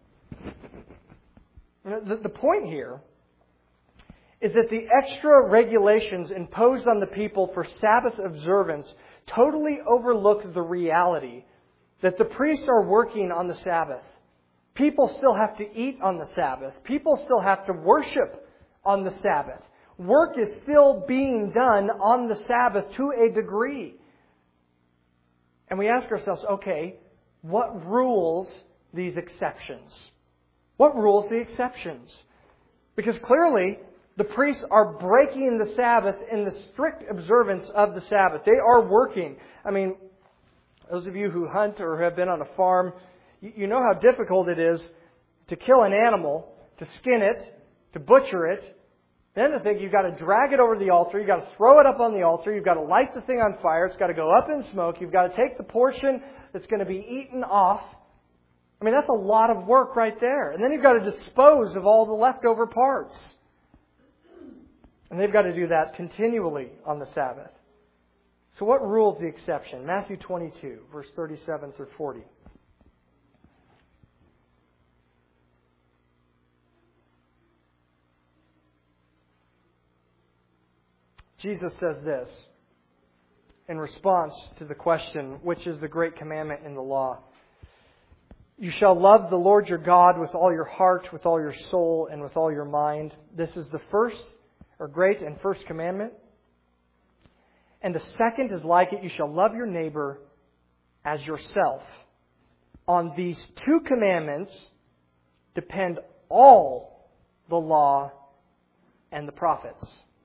The point here is that the extra regulations imposed on the people for Sabbath observance totally overlook the reality that the priests are working on the Sabbath. People still have to eat on the Sabbath. People still have to worship on the Sabbath. Work is still being done on the Sabbath to a degree. And we ask ourselves, okay, what rules these exceptions? What rules the exceptions? Because clearly, the priests are breaking the Sabbath in the strict observance of the Sabbath. They are working. I mean, those of you who hunt or have been on a farm, you know how difficult it is to kill an animal, to skin it, to butcher it. Then to think you've got to drag it over the altar, you've got to throw it up on the altar, you've got to light the thing on fire, it's got to go up in smoke, you've got to take the portion that's going to be eaten off. I mean, that's a lot of work right there. And then you've got to dispose of all the leftover parts. And they've got to do that continually on the Sabbath. So what rules the exception? Matthew 22, verse 37 through 40. Jesus says this in response to the question, which is the great commandment in the law. You shall love the Lord your God with all your heart, with all your soul, and with all your mind. This is the first, or great and first commandment. And the second is like it. You shall love your neighbor as yourself. On these two commandments depend all the law and the prophets.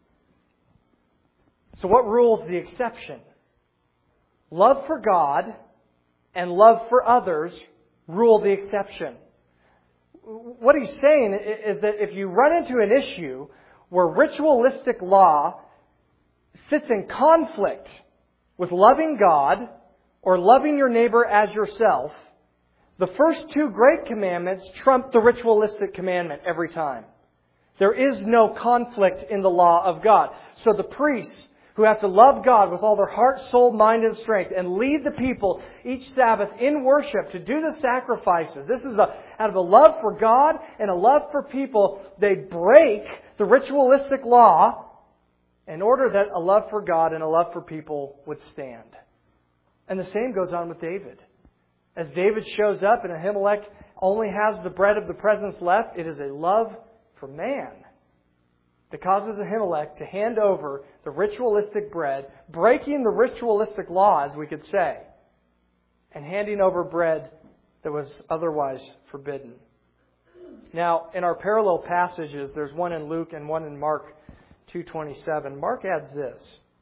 So what rules the exception? Love for God and love for others rule the exception. What he's saying is that if you run into an issue where ritualistic law sits in conflict with loving God or loving your neighbor as yourself, the first two great commandments trump the ritualistic commandment every time. There is no conflict in the law of God. So the priests who have to love God with all their heart, soul, mind, and strength, and lead the people each Sabbath in worship to do the sacrifices. This is out of a love for God and a love for people. They break the ritualistic law in order that a love for God and a love for people would stand. And the same goes on with David. As David shows up and Ahimelech only has the bread of the presence left, it is a love for man that causes Ahimelech to hand over the ritualistic bread, breaking the ritualistic laws, we could say, and handing over bread that was otherwise forbidden. Now, in our parallel passages, there's one in Luke and one in Mark 2:27. Mark adds this: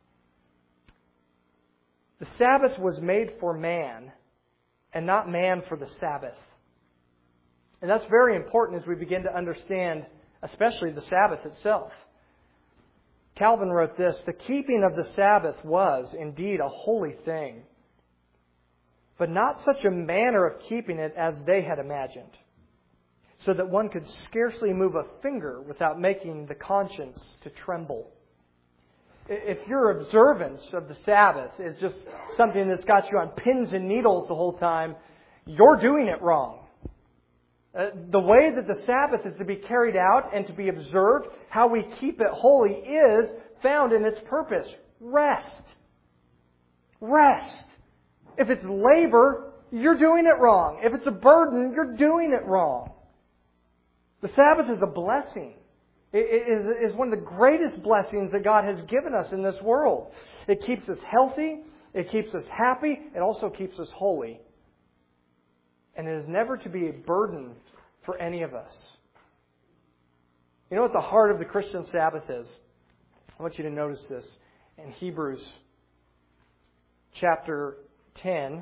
the Sabbath was made for man, and not man for the Sabbath. And that's very important as we begin to understand, especially the Sabbath itself. Calvin wrote this: the keeping of the Sabbath was indeed a holy thing, but not such a manner of keeping it as they had imagined, so that one could scarcely move a finger without making the conscience to tremble. If your observance of the Sabbath is just something that's got you on pins and needles the whole time, you're doing it wrong. The way that the Sabbath is to be carried out and to be observed, how we keep it holy, is found in its purpose. Rest. Rest. If it's labor, you're doing it wrong. If it's a burden, you're doing it wrong. The Sabbath is a blessing. It is one of the greatest blessings that God has given us in this world. It keeps us healthy. It keeps us happy. It also keeps us holy. And it is never to be a burden for any of us. You know what the heart of the Christian Sabbath is? I want you to notice this in Hebrews chapter 10.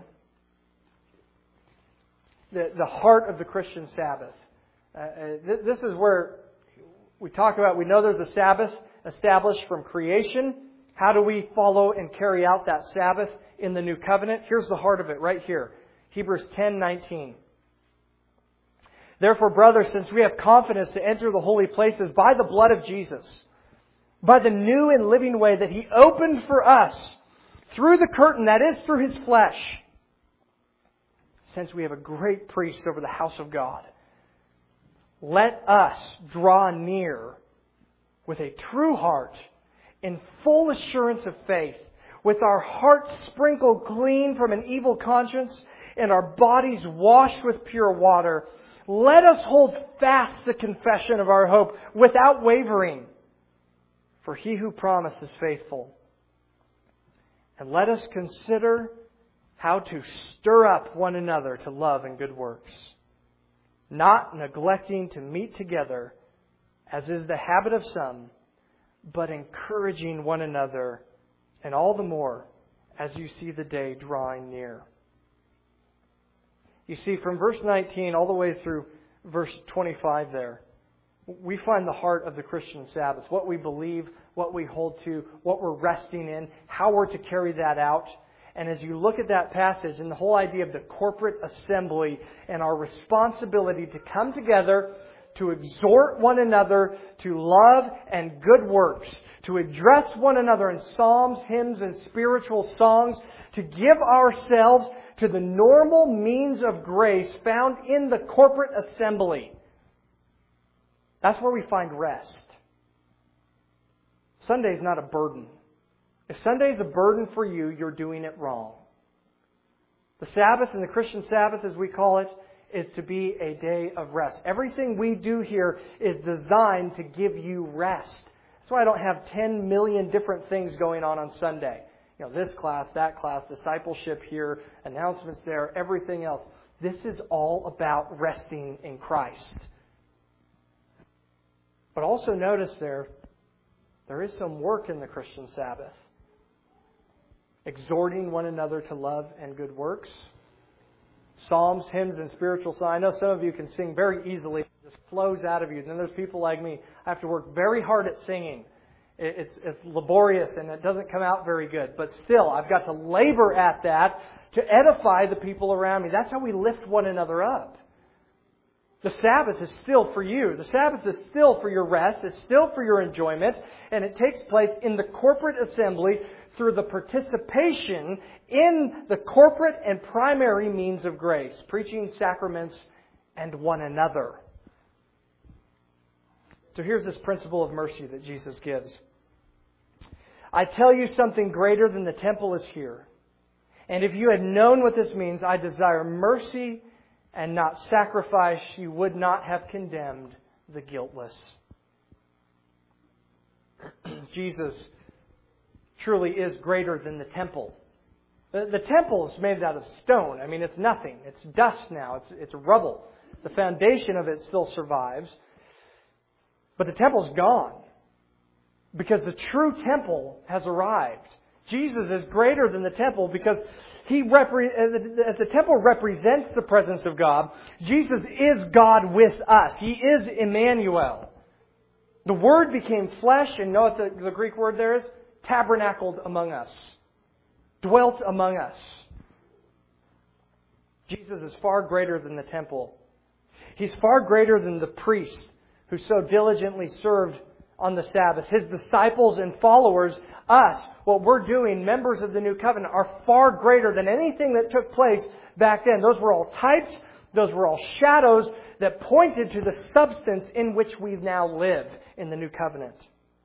The heart of the Christian Sabbath. This is where we talk about, we know there's a Sabbath established from creation. How do we follow and carry out that Sabbath in the new covenant? Here's the heart of it right here. Hebrews 10:19. Therefore, brothers, since we have confidence to enter the holy places by the blood of Jesus, by the new and living way that He opened for us through the curtain, that is, through His flesh, since we have a great priest over the house of God, let us draw near with a true heart in full assurance of faith, with our hearts sprinkled clean from an evil conscience and our bodies washed with pure water. Let us hold fast the confession of our hope without wavering, for He who promised is faithful. And let us consider how to stir up one another to love and good works, not neglecting to meet together, as is the habit of some, but encouraging one another, and all the more as you see the day drawing near. You see, from verse 19 all the way through verse 25 there, we find the heart of the Christian Sabbath, what we believe, what we hold to, what we're resting in, how we're to carry that out. And as you look at that passage and the whole idea of the corporate assembly and our responsibility to come together, to exhort one another to love and good works, to address one another in psalms, hymns, and spiritual songs, to give ourselves to the normal means of grace found in the corporate assembly. That's where we find rest. Sunday is not a burden. If Sunday is a burden for you, you're doing it wrong. The Sabbath, and the Christian Sabbath as we call it, is to be a day of rest. Everything we do here is designed to give you rest. That's why I don't have 10 million different things going on Sunday. You know, this class, that class, discipleship here, announcements there, everything else. This is all about resting in Christ. But also notice there is some work in the Christian Sabbath. Exhorting one another to love and good works. Psalms, hymns, and spiritual songs. I know some of you can sing very easily. It just flows out of you. And then there's people like me. I have to work very hard at singing. It's laborious and it doesn't come out very good. But still, I've got to labor at that to edify the people around me. That's how we lift one another up. The Sabbath is still for you. The Sabbath is still for your rest. It's still for your enjoyment. And it takes place in the corporate assembly through the participation in the corporate and primary means of grace. Preaching, sacraments, and one another. So here's this principle of mercy that Jesus gives. I tell you something greater than the temple is here. And if you had known what this means, I desire mercy and not sacrifice, you would not have condemned the guiltless. Jesus truly is greater than the temple. The temple is made out of stone. I mean, it's nothing. It's dust now. It's rubble. The foundation of it still survives. But the temple's gone. Because the true temple has arrived. Jesus is greater than the temple because as the temple represents the presence of God, Jesus is God with us. He is Emmanuel. The Word became flesh, and you know what the Greek word there is? Tabernacled among us. Dwelt among us. Jesus is far greater than the temple. He's far greater than the priest who so diligently served on the Sabbath. His disciples and followers, us, what we're doing, members of the New Covenant, are far greater than anything that took place back then. Those were all types. Those were all shadows that pointed to the substance in which we now live in the New Covenant.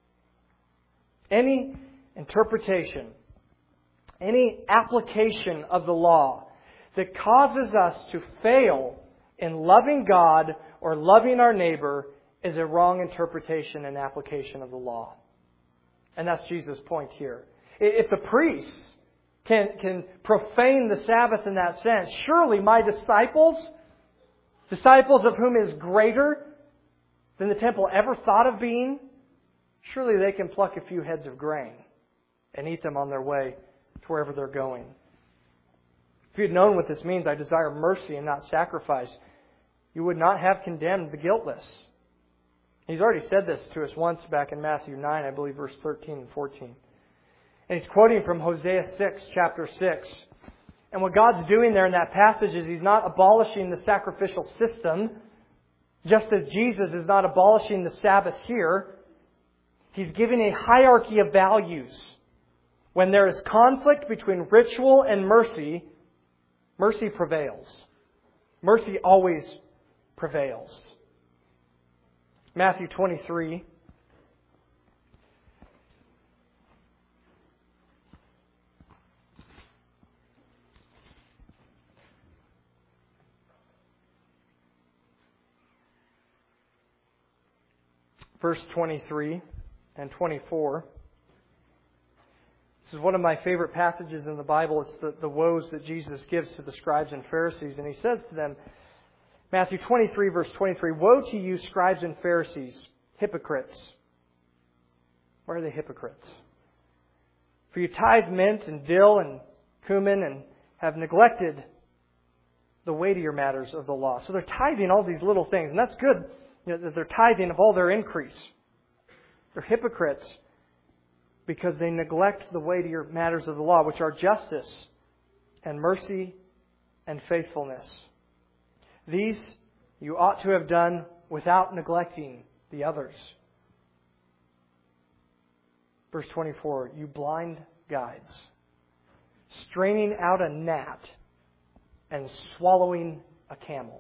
Any interpretation, any application of the law that causes us to fail in loving God or loving our neighbor is a wrong interpretation and application of the law. And that's Jesus' point here. If the priests can profane the Sabbath in that sense, surely my disciples of whom is greater than the temple ever thought of being, surely they can pluck a few heads of grain and eat them on their way to wherever they're going. If you had known what this means, I desire mercy and not sacrifice, you would not have condemned the guiltless. He's already said this to us once back in Matthew 9, I believe, verse 13 and 14. And he's quoting from Hosea 6, chapter 6. And what God's doing there in that passage is He's not abolishing the sacrificial system, just as Jesus is not abolishing the Sabbath here. He's giving a hierarchy of values. When there is conflict between ritual and mercy, mercy prevails. Mercy always prevails. Matthew 23. Verse 23 and 24. This is one of my favorite passages in the Bible. It's the woes that Jesus gives to the scribes and Pharisees. And He says to them, Matthew 23, verse 23, "Woe to you, scribes and Pharisees, hypocrites." Why are they hypocrites? "For you tithe mint and dill and cumin and have neglected the weightier matters of the law." So they're tithing all these little things. And that's good, that they're tithing of all their increase. They're hypocrites because they neglect the weightier matters of the law, which are justice and mercy and faithfulness. These you ought to have done without neglecting the others. Verse 24, "You blind guides, straining out a gnat and swallowing a camel."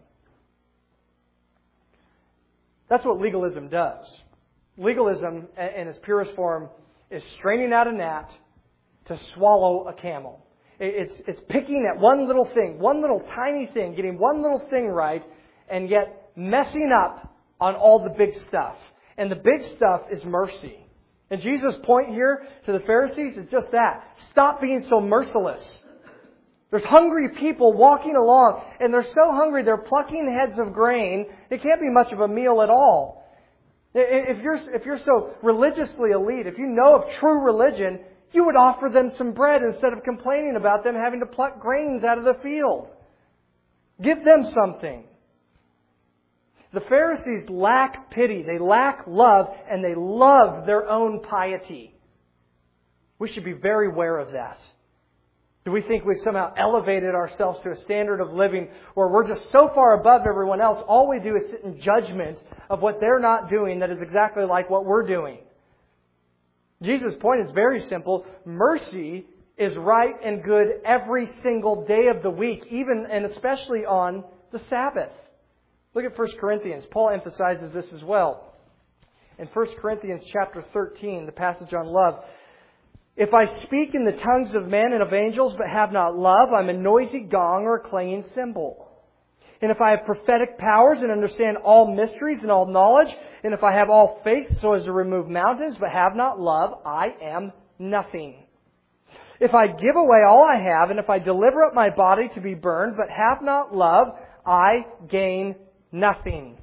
That's what legalism does. Legalism, in its purest form, is straining out a gnat to swallow a camel. It's picking at one little thing, one little tiny thing, getting one little thing right, and yet messing up on all the big stuff. And the big stuff is mercy. And Jesus' point here to the Pharisees is just that. Stop being so merciless. There's hungry people walking along, and they're so hungry they're plucking heads of grain. It can't be much of a meal at all. If you're so religiously elite, if you know of true religion, you would offer them some bread instead of complaining about them having to pluck grains out of the field. Give them something. The Pharisees lack pity, they lack love, and they love their own piety. We should be very aware of that. Do we think we've somehow elevated ourselves to a standard of living where we're just so far above everyone else, all we do is sit in judgment of what they're not doing that is exactly like what we're doing? Jesus' point is very simple. Mercy is right and good every single day of the week, even and especially on the Sabbath. Look at 1 Corinthians. Paul emphasizes this as well. In 1 Corinthians chapter 13, the passage on love, If I speak in the tongues of men and of angels but have not love, I'm a noisy gong or a clanging cymbal. And if I have prophetic powers and understand all mysteries and all knowledge, and if I have all faith so as to remove mountains but have not love, I am nothing. If I give away all I have, and if I deliver up my body to be burned but have not love, I gain nothing.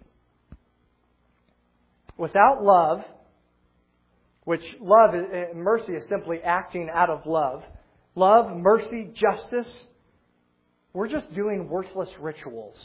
Without love, which love, mercy is simply acting out of love. Love, mercy, justice, we're just doing worthless rituals.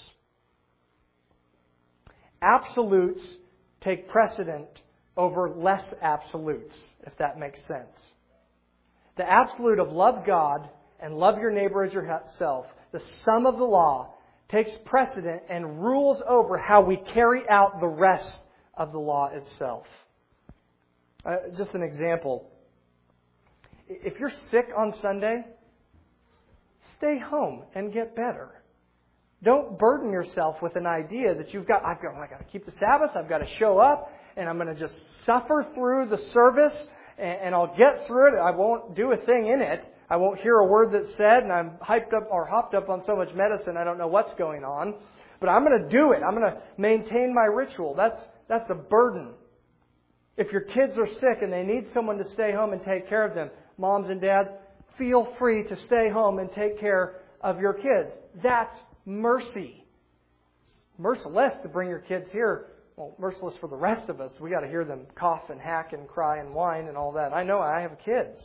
Absolutes take precedent over less absolutes, if that makes sense. The absolute of love God and love your neighbor as yourself, the sum of the law, takes precedent and rules over how we carry out the rest of the law itself. Just an example. If you're sick on Sunday, stay home and get better. Don't burden yourself with an idea that I've got to keep the Sabbath, I've got to show up, and I'm going to just suffer through the service, and I'll get through it. I won't do a thing in it. I won't hear a word that's said, and I'm hopped up on so much medicine I don't know what's going on. But I'm going to do it. I'm going to maintain my ritual. That's a burden. If your kids are sick and they need someone to stay home and take care of them, moms and dads, feel free to stay home and take care of your kids. That's mercy. It's merciless to bring your kids here. Well, merciless for the rest of us. We got to hear them cough and hack and cry and whine and all that. I know I have kids.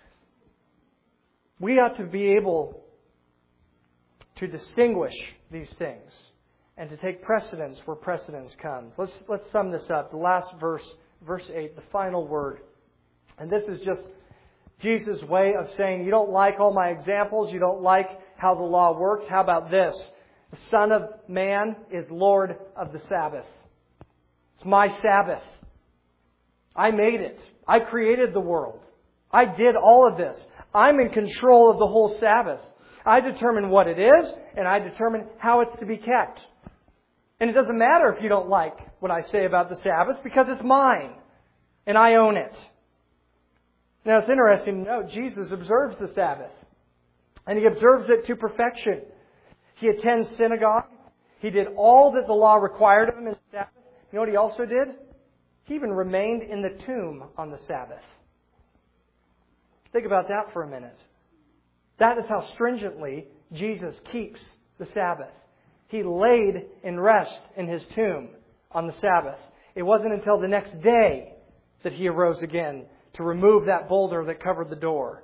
We ought to be able to distinguish these things and to take precedence where precedence comes. Let's sum this up. The last verse, verse 8, the final word. And this is just Jesus' way of saying, you don't like all my examples, you don't like how the law works. How about this? The Son of Man is Lord of the Sabbath. It's my Sabbath. I made it. I created the world. I did all of this. I'm in control of the whole Sabbath. I determine what it is, and I determine how it's to be kept. And it doesn't matter if you don't like what I say about the Sabbath, because it's mine, and I own it. Now, it's interesting to note, Jesus observes the Sabbath, and He observes it to perfection. He attends synagogue. He did all that the law required of Him in the Sabbath. You know what He also did? He even remained in the tomb on the Sabbath. Think about that for a minute. That is how stringently Jesus keeps the Sabbath. He laid in rest in His tomb on the Sabbath. It wasn't until the next day that He arose again to remove that boulder that covered the door.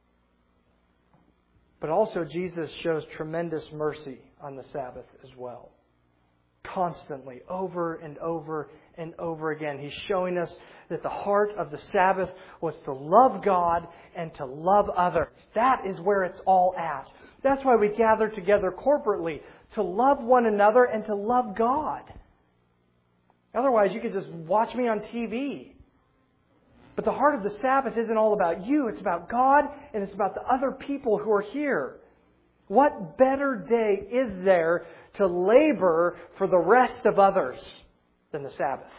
But also Jesus shows tremendous mercy on the Sabbath as well. Constantly, over and over and over again. He's showing us that the heart of the Sabbath was to love God and to love others. That is where it's all at. That's why we gather together corporately, to love one another and to love God. Otherwise, you could just watch me on TV. But the heart of the Sabbath isn't all about you. It's about God, and it's about the other people who are here. What better day is there to labor for the rest of others than the Sabbath?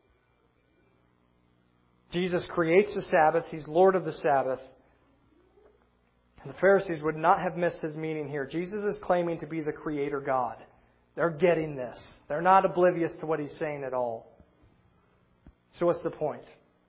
Jesus creates the Sabbath. He's Lord of the Sabbath. And the Pharisees would not have missed His meaning here. Jesus is claiming to be the Creator God. They're getting this. They're not oblivious to what He's saying at all. So what's the point?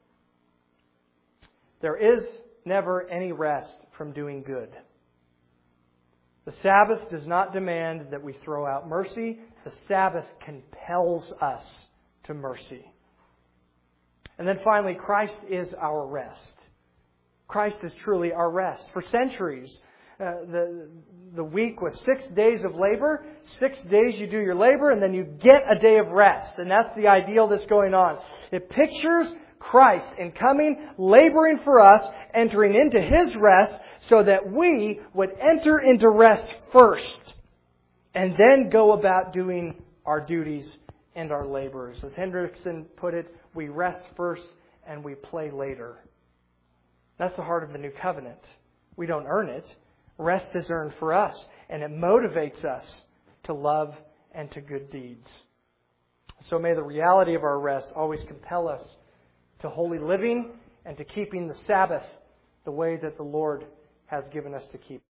There is never any rest from doing good. The Sabbath does not demand that we throw out mercy. The Sabbath compels us to mercy. And then finally, Christ is our rest. Christ is truly our rest. For centuries, the week was 6 days of labor. 6 days you do your labor, and then you get a day of rest. And that's the ideal that's going on. It pictures Christ in coming, laboring for us, entering into His rest so that we would enter into rest first and then go about doing our duties and our labors. As Hendrickson put it, we rest first and we play later. That's the heart of the new covenant. We don't earn it. Rest is earned for us, and it motivates us to love and to good deeds. So may the reality of our rest always compel us to holy living and to keeping the Sabbath, the way that the Lord has given us to keep.